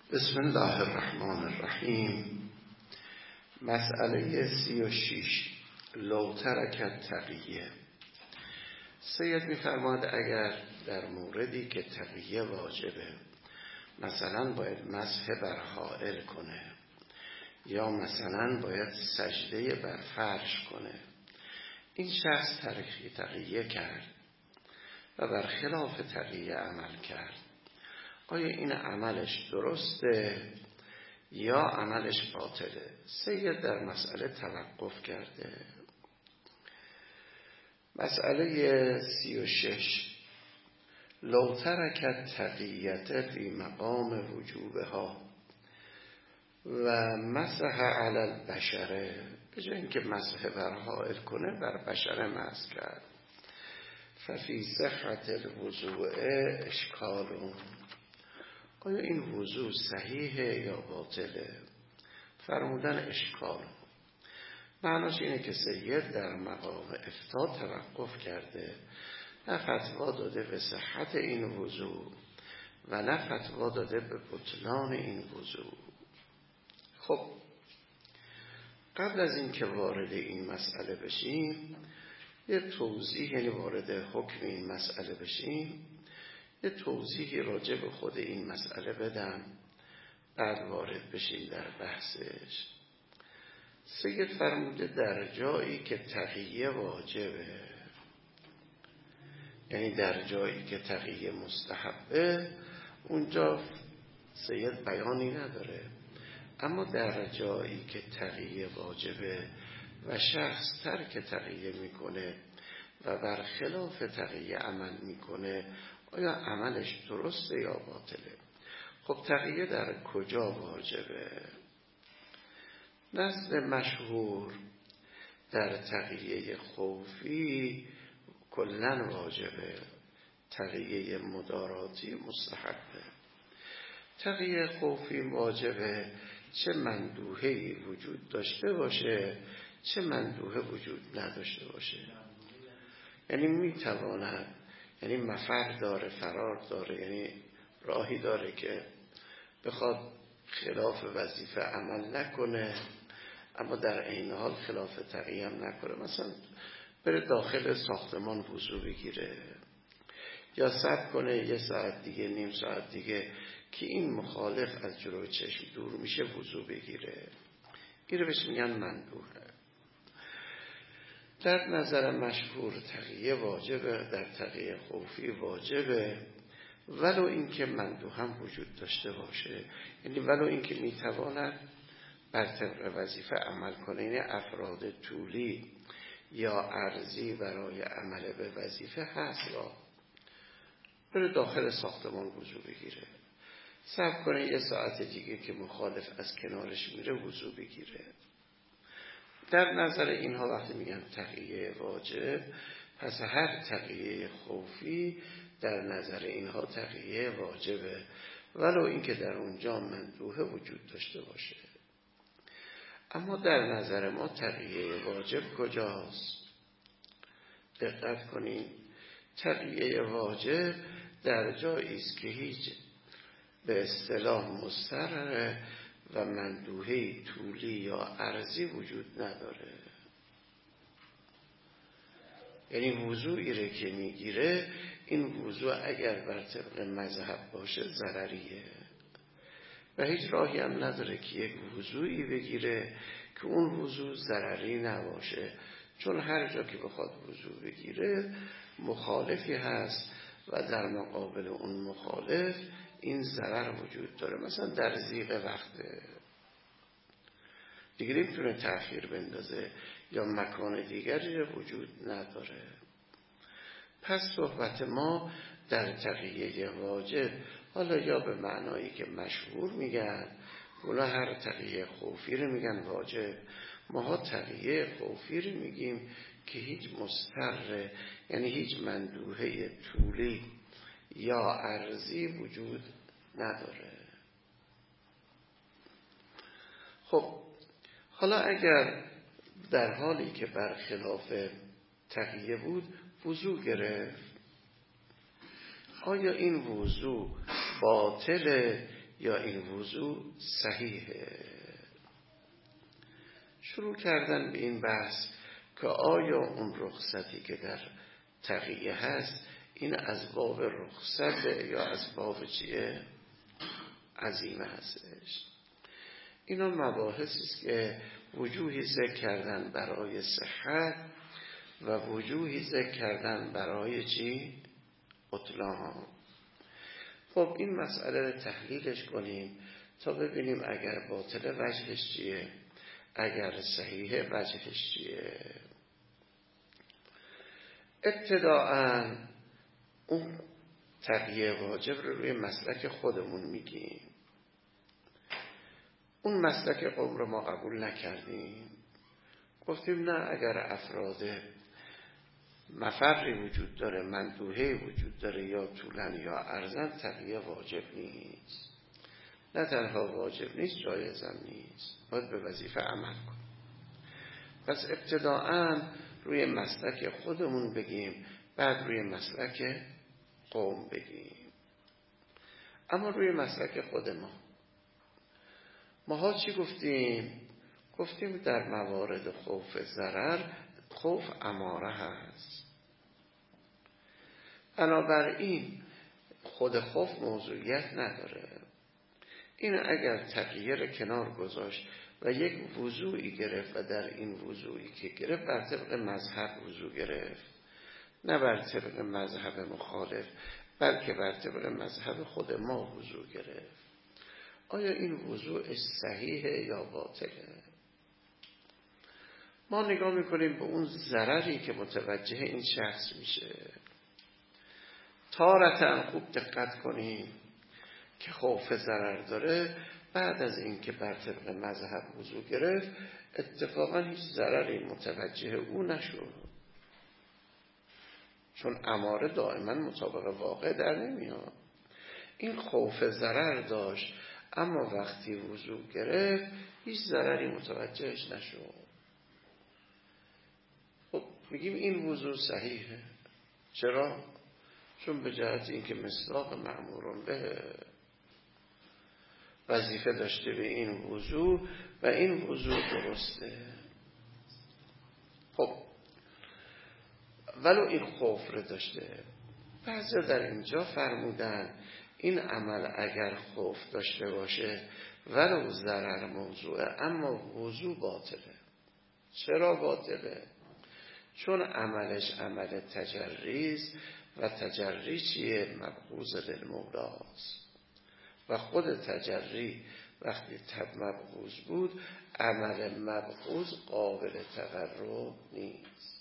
بسم الله الرحمن الرحیم. مسئله 36 لو ترک تقیه. سید می‌فرماد اگر در موردی که تقیه واجبه، مثلا باید مسح بر حائل کنه یا مثلا باید سجده بر فرش کنه، این شخص ترک تقیه کرد و بر خلاف تقیه عمل کرد، آیا این عملش درسته یا عملش باطله؟ سید در مسئله توقف کرده. مسئله 36 لو ترک تقیت فی مقام وجوبها و مسح علی البشره، به جای اینکه مسح بر حائل کنه بر بشره مسح کرد، ففی صحت الوضوء اشکال، آیا این وضوء صحیحه یا باطله؟ فرمودن اشکال. معناش اینه که سید در مقام افتاء توقف کرده، نه فتوا داده به صحت این وضوء و نه فتوا داده به بطلان این وضوء. خب قبل از این که وارد این مسئله بشیم، یه توضیح، یعنی وارد حکم این مسئله بشیم، یه توضیحی راجع به خود این مسئله بدم، بعد وارد بشیم در بحثش. سید فرموده در جایی که تقیه واجبه، یعنی در جایی که تقیه مستحبه، اونجا سید بیانی نداره، اما در جایی که تقیه واجبه و شخص ترک تقیه میکنه و بر خلاف تقیه عمل میکنه، آیا عملش درسته یا باطله؟ خب تقیه در کجا واجبه؟ نزد مشهور در تقیه خوفی کلن واجبه، تقیه مداراتی مستحبه. تقیه خوفی واجبه چه مندوحه‌ای وجود داشته باشه چه مندوحه وجود نداشته باشه، یعنی میتواند، یعنی مفر داره، فرار داره، یعنی راهی داره که بخواد خلاف وظیفه عمل نکنه اما در عین حال خلاف تقیه هم نکنه. مثلا بره داخل ساختمان وضو بگیره یا صبر کنه یه ساعت دیگه، نیم ساعت دیگه که این مخالف از جلوی چشم دور میشه وضو بگیره، این رو بهش میگن مندوحه. در نظر مشهور تقیه واجبه، در تقیه خوفی واجبه، ولو اینکه مندوح هم وجود داشته باشه، یعنی ولو اینکه میتواند بر طبق وظیفه عمل کنه، یعنی افراد طولی یا عرضی برای عمل به وظیفه هست، یا بره داخل ساختمان وضو بگیره، صبر کنه یه ساعت دیگه که مخالف از کنارش میره وضو بگیره. در نظر اینها وقتی میگن تقیه واجب، پس هر تقیه خوفی در نظر اینها تقیه واجبه، ولو اینکه در اونجا مندوحه وجود داشته باشه. اما در نظر ما تقیه واجب کجاست؟ دقت کنین، تقیه واجب در جایی است که هیچ به اصطلاح مضطر و مندوحه طولی یا عرضی وجود نداره، یعنی وضوعی را که میگیره، این وضوع اگر بر طبق مذهب باشه ضرریه و هیچ راهی هم نداره که یک وضوعی بگیره که اون وضوع ضرری نباشه، چون هر جا که بخواد وضوع بگیره مخالفی هست و در مقابل اون مخالف این ضرر وجود داره. مثلا در ضیق وقته دیگه نمیتونه تأخیر بندازه یا مکان دیگری وجود نداره. پس صحبت ما در تقیه واجب، حالا یا به معنایی که مشهور میگن، اونا هر تقیه خوفی رو میگن واجب، ما تقیه خوفی رو میگیم که هیچ مضطر، یعنی هیچ مندوحه طولی یا عرضی وجود نداره. خب حالا اگر در حالی که برخلاف تقیه بود وضو گرفت، آیا این وضو باطله یا این وضو صحیحه. شروع کردن به این بحث که آیا اون رخصتی که در تقیه هست این از باب رخصت یا از باب چیه؟ عزیمه هستش. اینا مباحثی است که وجوهی ذکر کردن برای صحت و وجوهی ذکر کردن برای چی؟ بطلان. خب این مسئله رو تحلیلش کنیم تا ببینیم اگر باطل وجهش چیه، اگر صحیح وجهش چیه. ابتداءً اون تقیه واجب رو روی مسلک خودمون میگیم. اون مسلک قوم رو ما قبول نکردیم، گفتیم نه، اگر افراد مفری وجود داره، مندوحه وجود داره، یا طولن یا عرضن، تقیه واجب نیست. نه تنها واجب نیست، جایزم نیست، باید به وظیفه عمل کنیم. پس ابتداءً روی مسلک خودمون بگیم، بعد روی مسلک قوم بگیم. اما روی مسلک خود ماها چی گفتیم؟ گفتیم در موارد خوف ضرر، خوف اماره هست. بنابراین خود خوف موضوعیت نداره. این اگر تقیه را کنار گذاشت و یک وضوعی گرفت و در این وضوعی که گرفت بر طبق مذهب وضوع گرفت، نه بر طبق مذهب مخالف، بلکه بر طبق مذهب خود ما وضوع گرفت، آیا این وضوعش صحیحه یا باطله؟ ما نگاه میکنیم به اون ضرری که متوجه این شخص میشه. تارتاً خوب دقت کنیم که خوف ضرر داره، بعد از این که بر طبق مذهب وضوع گرفت اتفاقا هیچ ضرری متوجه او نشد، چون اماره دائما مطابق واقع در نمیاد. این خوف ضرر داشت اما وقتی وضوع گرفت هیچ ضرری متوجهش نشد. خب میگیم این وضوع صحیحه. چرا؟ چون به جهت اینکه مصداق مأمورون به وظیفه داشته به این وضوع و این وضوع درسته. خب ولو این خوف رو داشته، بعضی در اینجا فرمودن این عمل اگر خوف داشته باشه ولو ضرر موضوعه اما وضوع باطله. چرا باطله؟ چون عملش عمل تجریست و تجری چیه؟ مبغوض للمولاست و خود تجری وقتی مبغوض بود عمل مبغوض قابل تقرب نیست.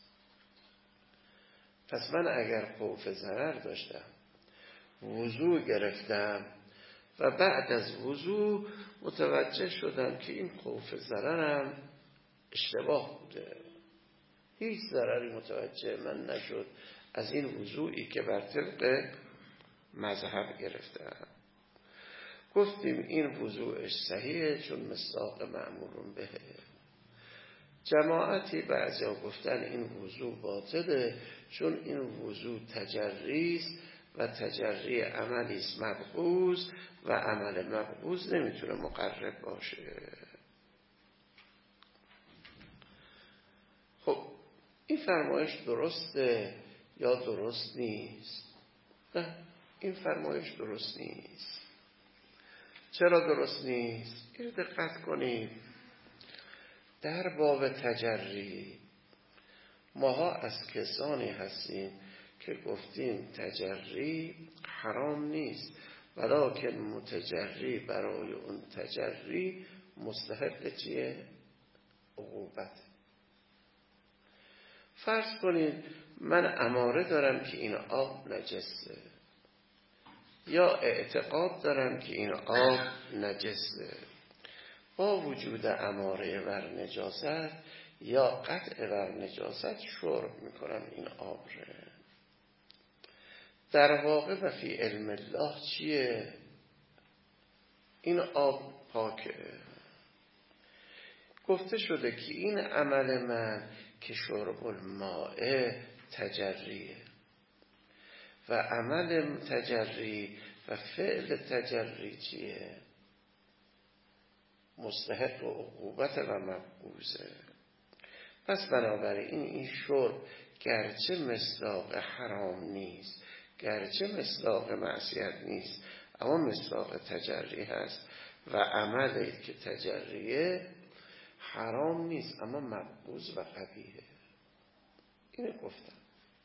پس من اگر خوف ضرر داشتم، وضوع گرفتم و بعد از وضوع متوجه شدم که این خوف ضررم اشتباه بوده، هیچ ضرری متوجه من نشد از این وضوعی که بر طبق مذهب گرفتم، گفتیم این وضوعش صحیحه چون مصداق مأمورون بهه. جماعتی بعضیا گفتن این وضوع باطله چون این وضوع تجریست و تجری عملیست مبغوض و عمل مبغوض نمیتونه مقرب باشه. خب این فرمایش درسته یا درست نیست؟ نه، این فرمایش درست نیست. چرا درست نیست؟ این دقت کنید. در باب تجری ماها از کسانی هستیم که گفتیم تجری حرام نیست ولکن متجری برای اون تجری مستحق چیه؟ عقوبت. فرض کنید من اماره دارم که این آب نجسه یا اعتقاد دارم که این آب نجسه، با وجود اماره بر نجاست یا قطع بر نجاست شرب میکنم این آب رو. در واقع و فی علم الله چیه؟ این آب پاکه. گفته شده که این عمل من که شرب الماء تجریه و عمل تجری و فعل تجری چیه؟ مستحق و عقوبت و مبغوضه. پس بنابراین این شرب گرچه مصداق حرام نیست، گرچه مصداق معصیت نیست، اما مصداق تجری هست و عملی که تجریه حرام نیست اما مبغوض و قبیحه. اینو گفتم.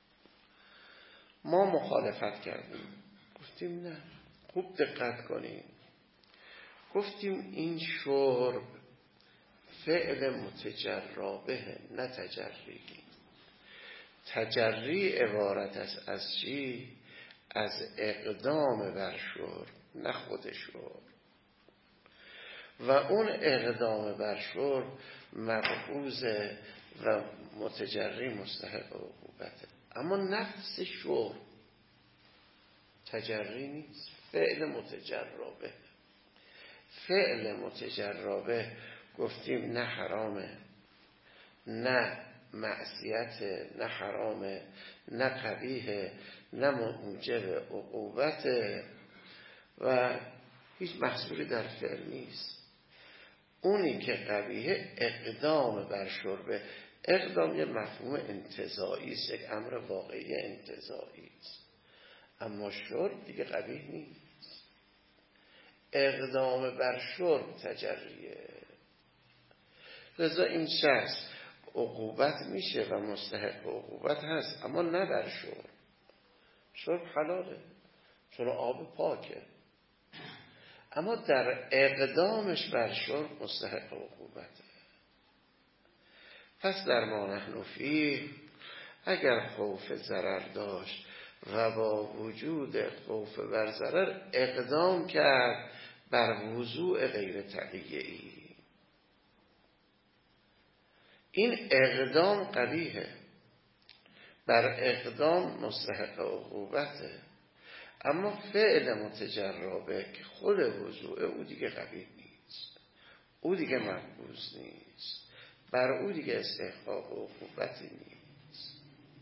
ما مخالفت کردیم، گفتیم نه، خوب دقت کنیم، گفتیم این شرب فعل متجرابه نه تجری. تجری عبارت است از چی؟ از اقدام بر شرب، نه خود شرب. و اون اقدام بر شرب مبغوض و متجری مستحق عقوبته. اما نفس شرب تجری نیست، فعل متجربه. فعل متجربه گفتیم نه حرامه، نه معصیت، نه حرامه، نه قبیحه، نه موجب عقوبته و هیچ محصولی در فعل نیست. اونی که قبیحه اقدام بر شربه. اقدام یه مفهوم انتزاعی است، یک امر واقعی انتزاعی است. اما شرب دیگه قبیح نیست. اقدام بر شرب تجریه. لذا این شخص عقوبت میشه و مستحق عقوبت هست، اما نه در شرب. شرب حلاله چون آب پاکه، اما در اقدامش بر شرب مستحق عقوبته. پس در ما نحن فیه اگر خوف ضرر داشت و با وجود خوف بر ضرر اقدام کرد بر وضوع غیر تقیه‌ای، این اقدام قبیحه، بر اقدام مستحق عقوبته. اما فعل متجربه که خود وضوعه او دیگه قبیح نیست، او دیگه مبغوض نیست، بر او دیگه استحقاق عقوبتی نیست.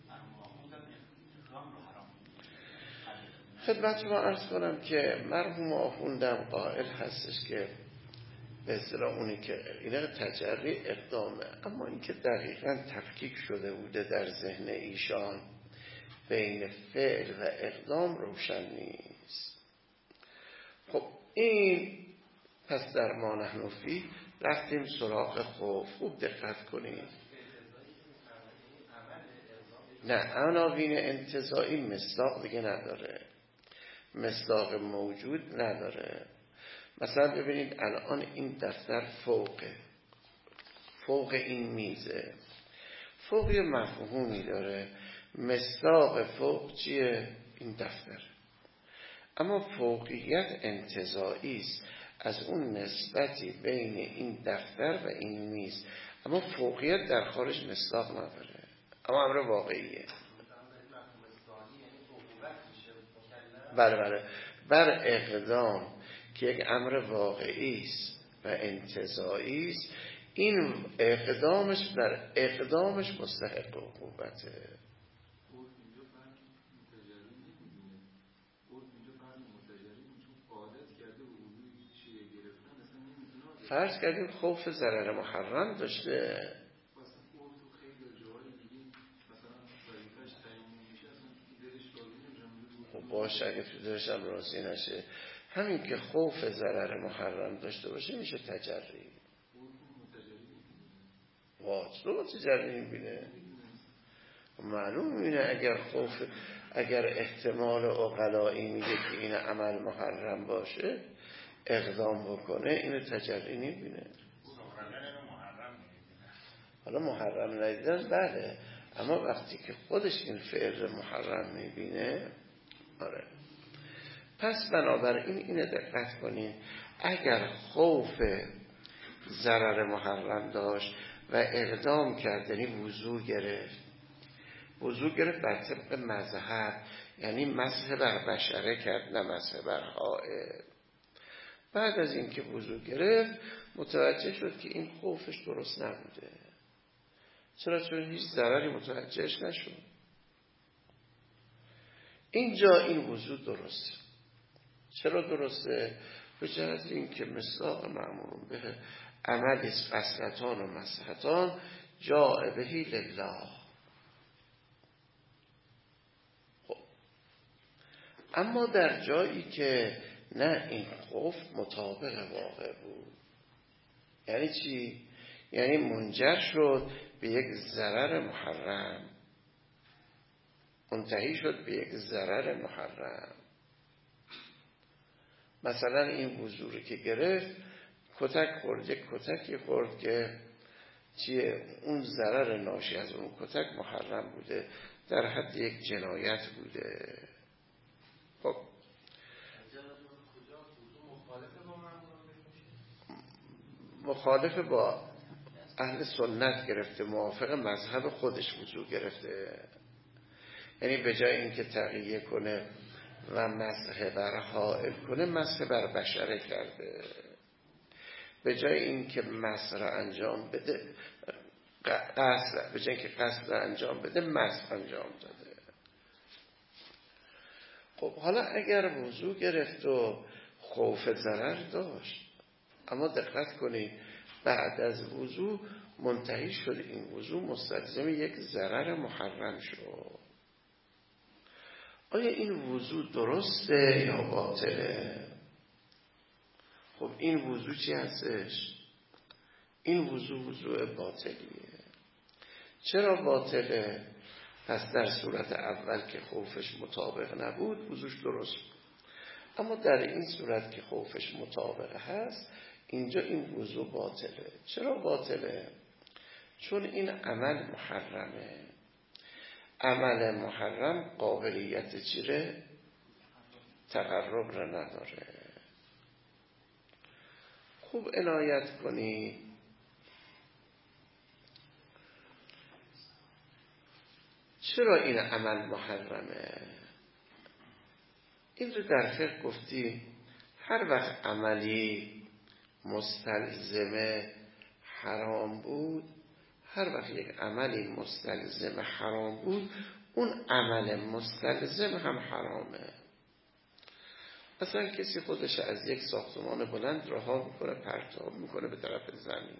خدمت شما عرض کنم که مرحوم آخوندم قائل هستش که به اصطلاح اونی که اینه تجری اقدامه، اما این که دقیقاً تفکیک شده بوده در ذهن ایشان بین فعل و اقدام روشن نیست. خب این پس در ما نحن فیه رفتیم سراغ خوف. خوب دقت کنید. نه، عناوین انتزاعی مصداق دیگه نداره، مصداق موجود نداره. مثلا ببینید الان این دفتر فوق این میزه، فوق یه مفهومی داره، مصداق فوق چیه؟ این دفتر. اما فوقیت انتزاعی است از اون نسبتی بین این دفتر و این میز، اما فوقیت در خارج مصداق نداره، اما امر واقعیه. بله بر اقدام که یک امر واقعی است و انتزاعی است، این اقدامش در اقدامش مستحق عقوبته. فرض کردیم خوف ضرر محرم داشته، خب باشه اگه تو دلش هم راضی نشه، همین که خوف ضرر محرم داشته باشه میشه تجری. واجب تجری میبینه، معلوم میبینه. اگر احتمال عقلایی میگه که این عمل محرم باشه اقدام بکنه، اینو تجری نمیبینه. حالا محرم ندیدن بله، اما وقتی که خودش این فعل محرم میبینه، آره. پس بنابراین اینو دقت کنین، اگر خوف ضرر محرم داشت و اقدام کرد، یعنی وضو گرفت بر طبق مذهب، یعنی مسح بر بشره کرد نه مسح بر حائط. بعد از اینکه وضو گرفت متوجه شد که این خوفش درست نبوده. چرا؟ چون هیچ ضرری متوجهش نشد. اینجا این وضو درسته. چرا درسته؟ به جهت این که مصداق مأمور به عملی قصرتان و مسحتان جاء بهی لله. خب اما در جایی که نه این خوف مطابق واقع بود، یعنی چی؟ یعنی منجر شد به یک ضرر محرم، منتهی شد به یک ضرر محرم. مثلا این وضوعی که گرفت کتک خورد، یک کتکی خورد که چیه؟ اون ضرر ناشی از اون کتک محرم بوده، در حد یک جنایت بوده. خب مخالف با اهل سنت گرفته، موافق مذهب خودش وضوع گرفته، یعنی به جای اینکه تقیه کنه و مسح بر حائل کنه مسح بر بشره کرده، به جای اینکه مسح را انجام بده قصد، به جای اینکه قصد را انجام بده مسح انجام داده. خب حالا اگر وضوع گرفت و خوف ضرر داشت، اما دقت کنید بعد از وضوع منتهی شد این وضوع مستلزم یک ضرر محرم شد، آیا این وضوع درسته یا باطله؟ خب این وضوع چی هستش؟ این وضوع باطلیه. چرا باطله؟ پس در صورت اول که خوفش مطابق نبود وضوعش درست بود، اما در این صورت که خوفش مطابق هست اینجا این وضوع باطله. چرا باطله؟ چون این عمل محرمه. عمل محرم قابلیت چیره؟ تقرب را نداره. خوب عنایت کنی. چرا این عمل محرمه؟ این رو در فقه گفتی هر وقت عملی مستلزم حرام بود، هر وقت یک عملی مستلزم حرام بود اون عمل مستلزم هم حرامه. مثلا کسی خودش از یک ساختمان بلند رها میکنه، پرتاب میکنه به طرف زمین.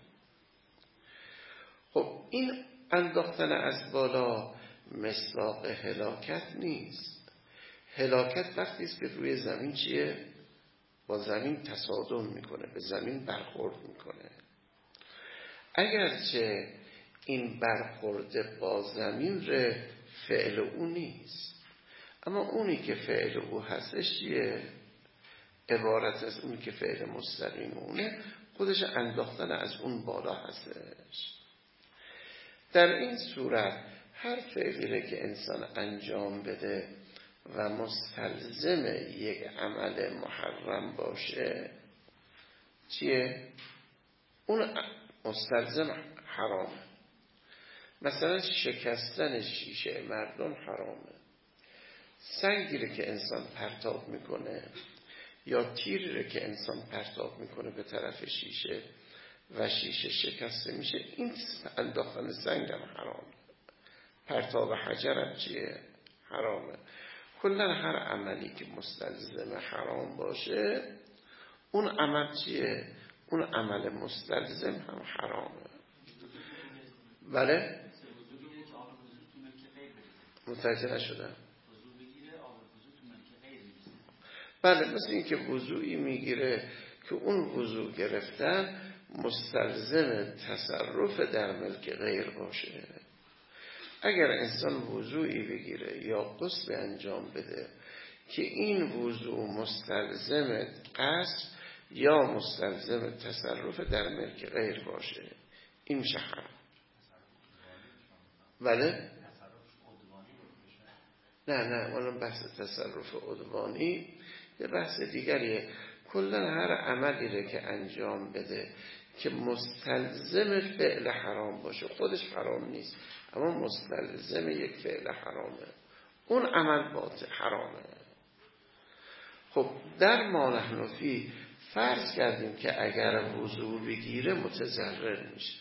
خب این انداختن از بالا مصداق هلاکت نیست. هلاکت وقتی است که روی زمین چیه؟ با زمین تصادم میکنه، به زمین برخورد میکنه. اگرچه این برخورد با زمین فعل او نیست، اما اونی که فعل او هستش چیه؟ عبارت از اونی که فعل مستقیم اونه خودش انداختن از اون بالا هستش. در این صورت هر فعلی که انسان انجام بده و مستلزم یک عمل محرم باشه چیه؟ اون مستلزم حرامه. مثلا شکستن شیشه مردم حرامه. سنگی که انسان پرتاب میکنه یا تیری که انسان پرتاب میکنه به طرف شیشه و شیشه شکسته میشه، این انداختن سنگ هم حرامه. پرتاب حجر هم چیه؟ حرامه. کلا هر عملی که مستلزم حرام باشه اون عمل چیه؟ اون عمل مستلزم هم حرامه. بله؟ متوجه نشدم. بله، مثل این که وضوعی میگیره که اون وضوع گرفتن مستلزم تصرف در ملک غیر باشه. اگر انسان وضوعی بگیره یا غسل انجام بده که این وضوع مستلزم قصد یا مستلزم تصرف در ملک غیر باشه، این میشه حرام. بله؟ نه اون بحث تصرف عدوانی یه بحث دیگریه. کلا هر عملی که انجام بده که مستلزم فعل حرام باشه، خودش حرام نیست اما مستلزم یک فعل حرامه، اون عمل باطل حرامه. خب در ما نحن فی فرض کردیم که اگر وضو بگیره متضرر میشه،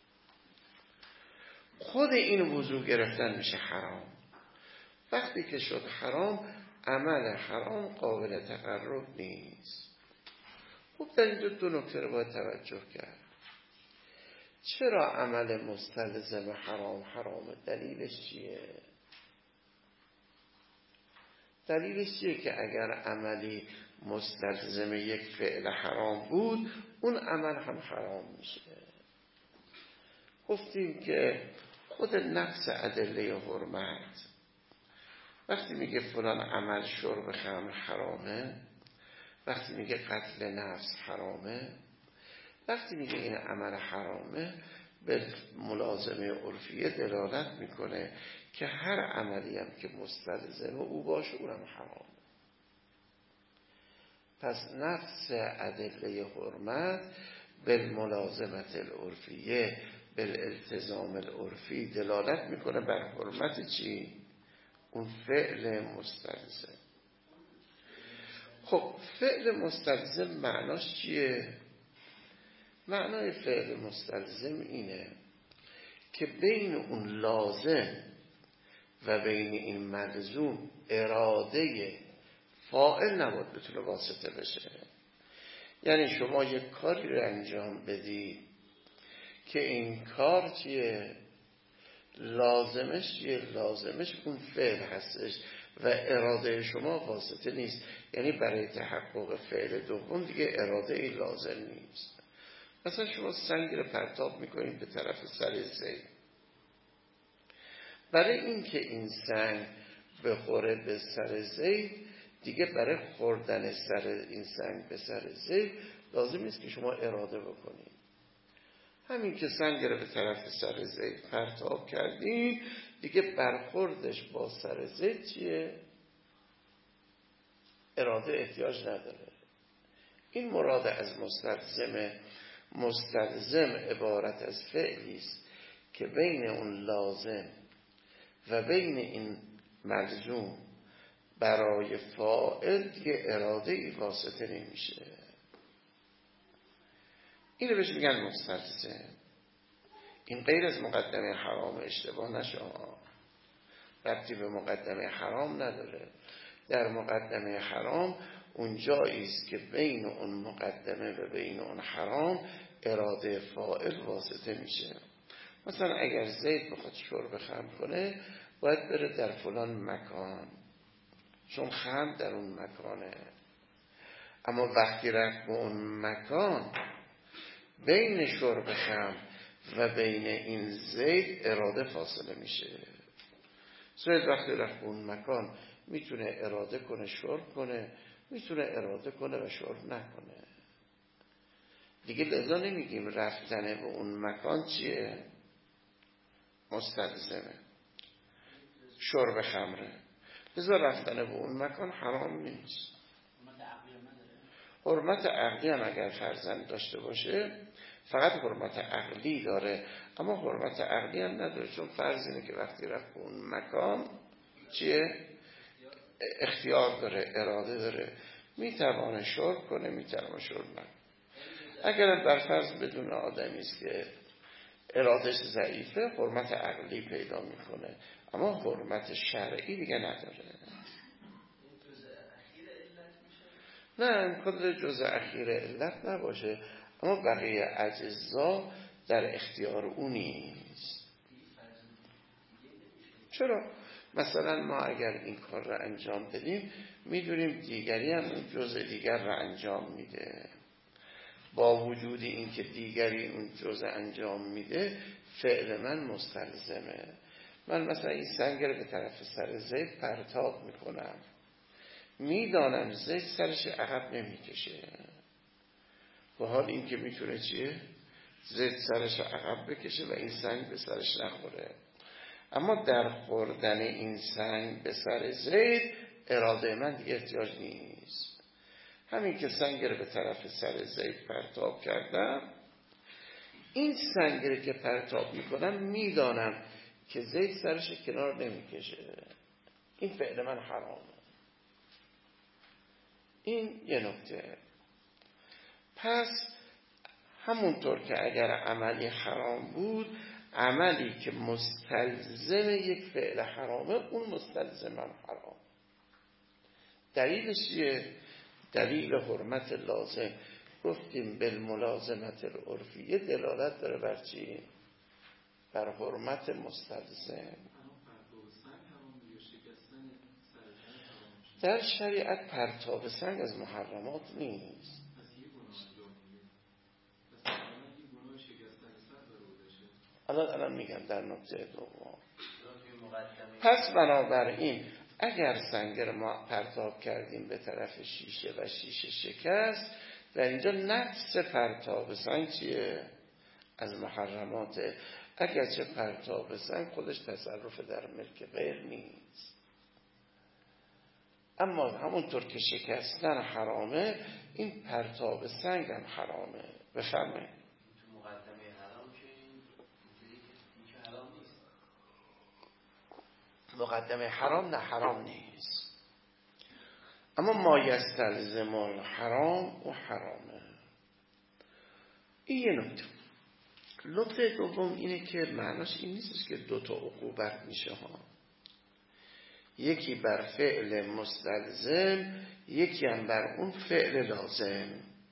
خود این وضو گرفتن میشه حرام. وقتی که شد حرام، عمل حرام قابل تقرب نیست. خب در اینجا دو نکته رو باید توجه کرد. چرا عمل مستلزم حرامه؟ دلیلش چیه؟ دلیلش چیه که اگر عملی مستلزم یک فعل حرام بود اون عمل هم حرام میشه؟ گفتیم که خود نفس ادله حرمت وقتی میگه فلان عمل شرب خمر حرامه، وقتی میگه قتل نفس حرامه، وقتی میگه این عمل حرامه، به ملازمه عرفیه دلالت میکنه که هر عملی هم که مستلزم او باشه اونم حرامه. پس نفس ادله حرمت بالملازمت العرفیه بالالتزام العرفی دلالت میکنه بر حرمت چی؟ اون فعل مستلزم. خب فعل مستلزم معناش چیه؟ معنای فعل مستلزم اینه که بین اون لازم و بین این ملزوم اراده فاعل نباید بتونه واسطه بشه. یعنی شما یک کاری رو انجام بدید که این کار چیه؟ لازمش چیه؟ لازمش اون فعل هستش و اراده شما واسطه نیست. یعنی برای تحقق فعل دوم دیگه اراده ای لازم نیست. مثلا شما سنگ رو پرتاب میکنید به طرف سر زید. برای اینکه این سنگ بخوره به سر زید، دیگه برای خوردن سر این سنگ به سر زید لازم نیست که شما اراده بکنید. همین که سنگ رو به طرف سر زید پرتاب کردین، دیگه برخوردش با سر زید چیه؟ اراده احتیاج نداره. این مراد از مستلزم عبارت از فعلی است که بین اون لازم و بین این ملزوم برای فاعل دیگه اراده ای واسطه نمیشه. اینو بهش میگن مستلزم. این غیر از مقدمه حرام، اشتباه نشه، ربطی به مقدمه حرام نداره. در مقدمه حرام اون جایی است که بین اون مقدمه و بین اون حرام اراده فاعل واسطه میشه. مثلا اگر زید بخواد شرب خمر کنه باید بره در فلان مکان، چون خمر در اون مکانه. اما وقتی رفت به اون مکان، بین شرب خمر و بین این زید اراده فاصله میشه. زید وقتی رفت به اون مکان میتونه اراده کنه شرب کنه، میتونه اراده کنه و شرب نکنه. دیگه لذا نمیگیم رفتن به اون مکان چیه؟ مستلزمه، شرب خمره. لذا رفتن به اون مکان حرام نیست. حرمت عقلی هم اگر فرزند داشته باشه فقط حرمت عقلی داره، اما حرمت عقلی هم نداره، چون فرض اینه که وقتی رفت به اون مکان چیه؟ اختیار داره، اراده داره، میتوانه شرب کنه، میتوانه شرب نکنه. اگر بر فرض بدون آدمی است که ارادش ضعیفه، حرمت عقلی پیدا میکنه، اما حرمت شرعی دیگه نداره. نه امکان جزء اخیر علت نباشه، اما بقیه اجزا در اختیار اون نیست. چرا؟ مثلا ما اگر این کار را انجام بدیم میدونیم دیگری هم اون جزء دیگر را انجام میده. با وجود این که دیگری اون جزء انجام میده، فعل من مستلزمه. من مثلا این سنگ رو به طرف سر زید پرتاب میکنم، میدانم زید سرش عقب نمیکشه، با حال این که میتونه چیه؟ زید سرش عقب بکشه و این سنگ به سرش نخوره. اما در خوردن این سنگ به سر زید اراده من دیگه احتیاج نیست. همین که سنگ رو به طرف سر زید پرتاب کردم، این سنگ رو که پرتاب میکنم میدانم که زید سرش کنار نمیکشه، این فعل من حرامه. این یه نکته. پس همونطور که اگر عملی حرام بود، عملی که مستلزم یک فعل حرامه، اون مستلزم هم حرام. دلیلش چیه؟ دلیل حرمت لازم گفتیم بالملازمت العرفیه دلالت داره بر چی؟ بر حرمت مستلزم. در شریعت پرتاب سنگ از محرمات نیست. الان میگم در نکته دوم. پس بنابراین اگر سنگ رو ما پرتاب کردیم به طرف شیشه و شیشه شکست، در اینجا نفس پرتاب سنگ چیه؟ از محرماته. اگرچه پرتاب سنگ خودش تصرف در ملک غیر نیست، اما همونطور که شکستن حرامه، این پرتاب سنگ هم حرامه. بفرمایید. تو مقدمه حرام که این که حرام نیست. مقدمه حرام نه، حرام نیست، اما ما یستلزم الحرام و حرامه. این یه نکته. نکته دوم اینه که معناش این نیست که دوتا عقوبت میشه ها. یکی بر فعل مستلزم، یکی هم بر اون فعل لازم.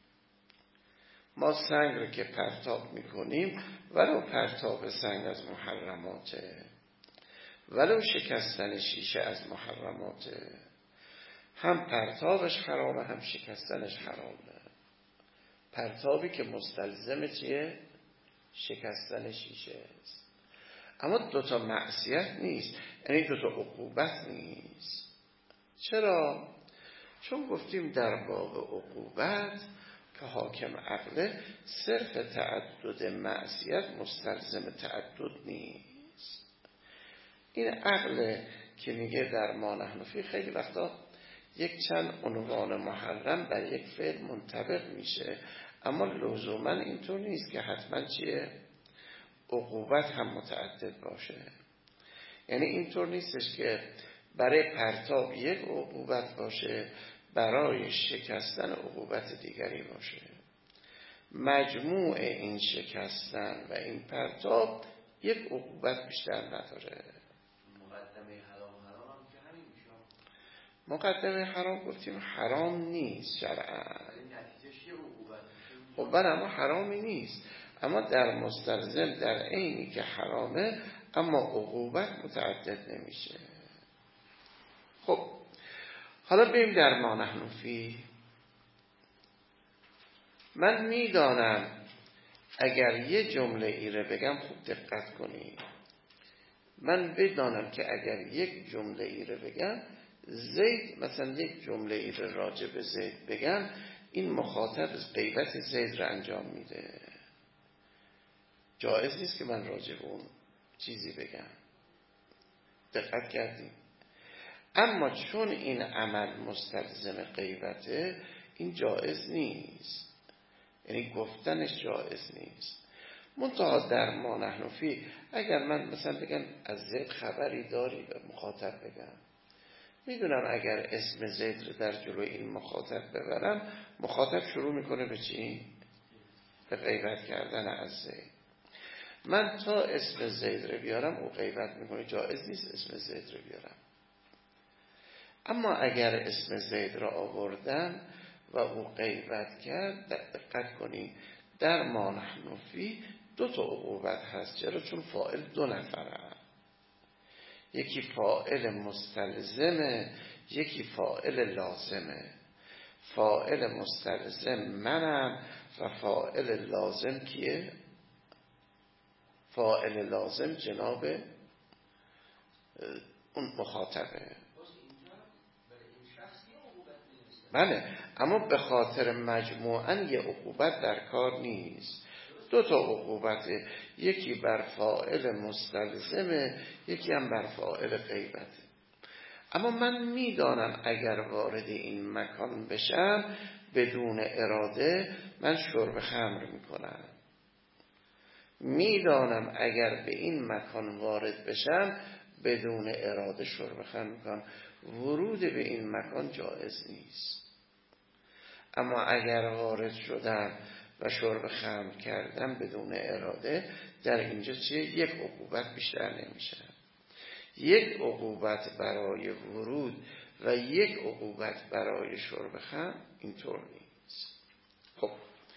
ما سنگ رو که پرتاب میکنیم، ولو پرتاب سنگ از محرماته، ولو شکستن شیشه از محرماته. هم پرتابش حرامه، هم شکستنش حرامه. پرتابی که مستلزم چیه؟ شکستن شیشه است. اما دوتا معصیت نیست، یعنی دوتا عقوبت نیست. چرا؟ چون گفتیم در باب عقوبت که حاکم عقله، صرف تعدد معصیت مستلزم تعدد نیست. این عقل که میگه در ما نحن فی، خیلی وقتا یک چند عنوان محرم بر یک فعل منطبق میشه، اما لزوما اینطور نیست که حتما چیه؟ عقوبت هم متعدد باشه. یعنی اینطور نیستش که برای پرتاب یک عقوبت باشه، برای شکستن عقوبت دیگری باشه. مجموع این شکستن و این پرتاب یک عقوبت بیشتر نداره. مقدمه حرام هم که همین میشه. مقدمه حرام گفتیم حرام نیست شرعاً، نتیجهش یه عقوبت میشه. خب بله، اما حرامی نیست، اما در مستلزم در عینی که حرامه، اما عقوبت متعدد نمیشه. خب حالا بریم در ما نحن فی. من میدانم اگر یه جمله ای رو بگم، خوب دقت کنید، من بدانم که اگر یک جمله ای رو بگم، زید مثلا یک جمله ای رو راجع به زید بگم، این مخاطب غیبت زید رو انجام میده. جایز نیست که من راجع به اون چیزی بگم. دقت کردیم؟ اما چون این عمل مستلزم غیبته، این جایز نیست، یعنی گفتنش جایز نیست. منتها در ما نحن فی، اگر من مثلا بگم از زید خبری داری به مخاطب بگم، میدونم اگر اسم زید رو در جلوی این مخاطب ببرم، مخاطب شروع میکنه به چی؟ به غیبت کردن از زید. من تا اسم زید رو بیارم او غیبت میکنه، جایز نیست اسم زید رو بیارم. اما اگر اسم زید را آوردم و او غیبت کرد، دقت کنید در ما نحن فی دو تا عقوبت هست. چرا؟ چون فاعل دو نفره، یکی فاعل مستلزمه، یکی فاعل لازمه. فاعل مستلزم منم و فاعل لازم کیه؟ فاعل لازم جناب اون مخاطبه. بله، اما به خاطر مجموعاً یه عقوبت در کار نیست. دو تا عقوبته، یکی بر فاعل مستلزمه، یکی هم بر فاعل غیبته. اما من میدانم اگر وارد این مکان بشم بدون اراده، من شرب خمر میکنم. میدانم اگر به این مکان وارد بشم بدون اراده شرب خمر میکنم. ورود به این مکان جایز نیست. اما اگر وارد شدم و شرب خمر کردم بدون اراده، در اینجا چیه؟ یک عقوبت بیشتر نمیشه. یک عقوبت برای ورود و یک عقوبت برای شرب خمر، اینطور نیست. خب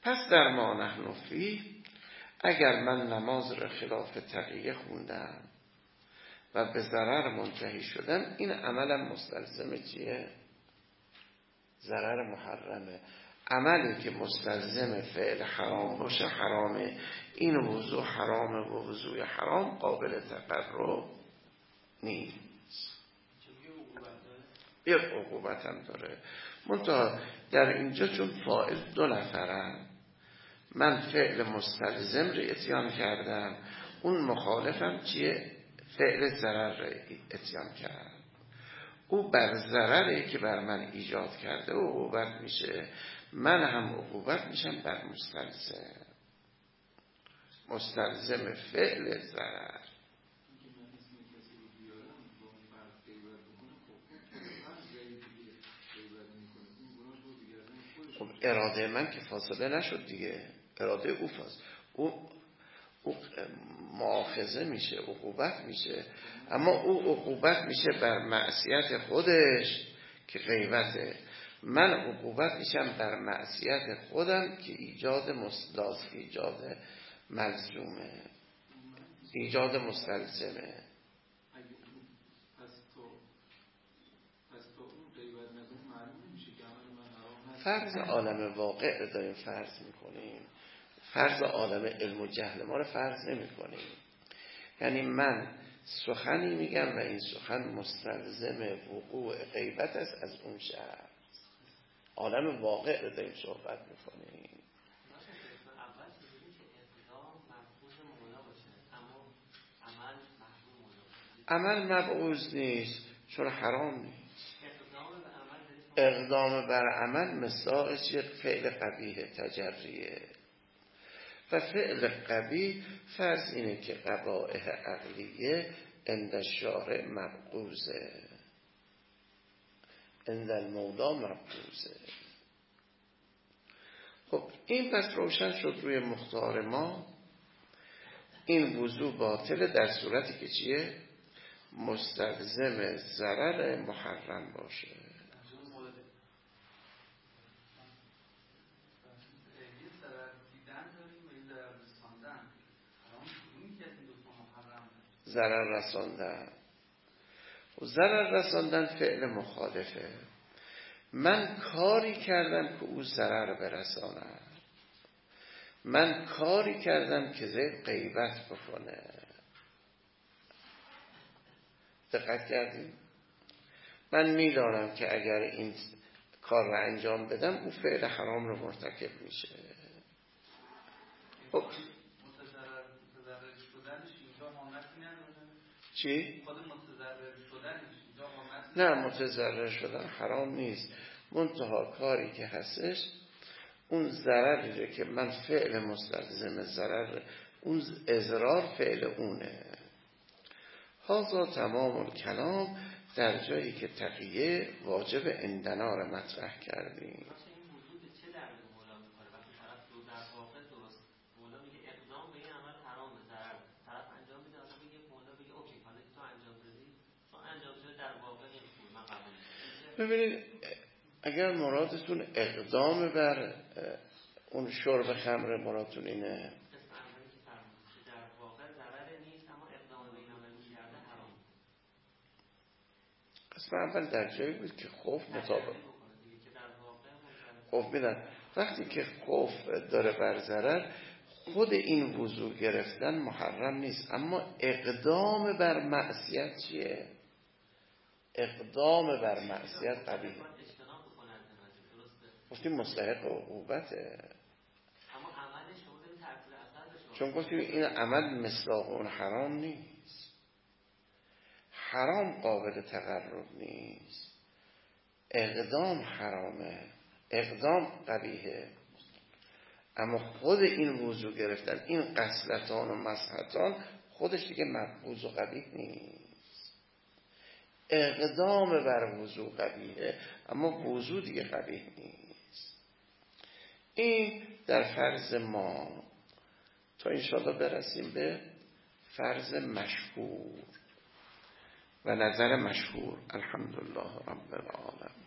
پس در ما نحن فی، اگر من نماز را خلاف تقیه خوندم و به ضرر منتهی شدم، این عملم مستلزم چیه؟ ضرر محرمه. عملی که مستلزم فعل حرام باشه حرامه. این وضو حرامه و وضوی حرام قابل تقرب نیست. یک عقوبت هم داره. منتها در اینجا چون فاعل دو نفرن، من فعل مستلزم رو اتیان کردم، اون مخالفم چیه؟ فعل ضرر رو اتیان کرد. او بر ضرری که بر من ایجاد کرده و عقوبت میشه، من هم عقوبت میشم بر مستلزم فعل ضرر. خب اراده من که فاصله نشد دیگه، اراده او فاصله، او مؤاخذه میشه، عقوبت میشه، اما او عقوبت میشه بر معصیت خودش که غیبته. من عقوبت میشم بر معصیت خودم که ایجاد ایجاد ملزومه، ایجاد مستلزمه. فرض عالم واقع داریم فرض میکنیم، فرض عالم علم و جهل ما رو فرض نمی کنیم. یعنی من سخنی میگم و این سخن مستلزم وقوع غیبت است از اون شخص. عالم واقع رو داریم صحبت میکنیم. عمل مبعوض نیست چون حرام نیست. اقدام بر عمل مثل یک فعل قبیح تجریه و فعل قبیح فرض اینه که قبائح عقلیه عند الشارع مبغوضه، عند المولا مبغوضه. خب این پس روشن شد روی مختار ما این وضو باطله در صورتی که چیه؟ مستلزم ضرر محرم باشه. ضرر رساندن و ضرر رساندن فعل مخالفه. من کاری کردم که او ضرر برساند، من کاری کردم که زید غیبت بکنه. دقت کردیم؟ من میدانم که اگر این کار را انجام بدم او فعل حرام رو مرتکب میشه. خب چی؟ نه متضرر شدن حرام نیست، منتها کاری که هستش اون ضرری که من فعل مستلزم ضرر، اون اضرار فعل اونه. هذا تمام الکلام در جایی که تقیه واجب اندنا رو مطرح کردیم. ببینید اگر مرادتون اقدام بر اون شرب خمر مرادتون اینه، قسم اول در جایی بود که خوف مطابق خوف میدن. وقتی که خوف داره بر ضرر، خود این وضو گرفتن محرم نیست، اما اقدام بر معصیت چیه؟ اقدام بر معصیت قبیح. گفتیم مستحق عقوبته، چون گفتیم این عمل مصداق اون حرام نیست. حرام قابل تقرب نیست، اقدام حرامه، اقدام قبیحه، اما خود این وضو گرفتن، این غسلتان و مسحتان خودش دیگه مبغوض و قبیح نیست. اقدام بر وضو قبیحه، اما وضو دیگه قبیح نیست. این در فرض ما. تا انشاءالله برسیم به فرض مشهور و نظر مشهور. الحمدلله رب العالمین.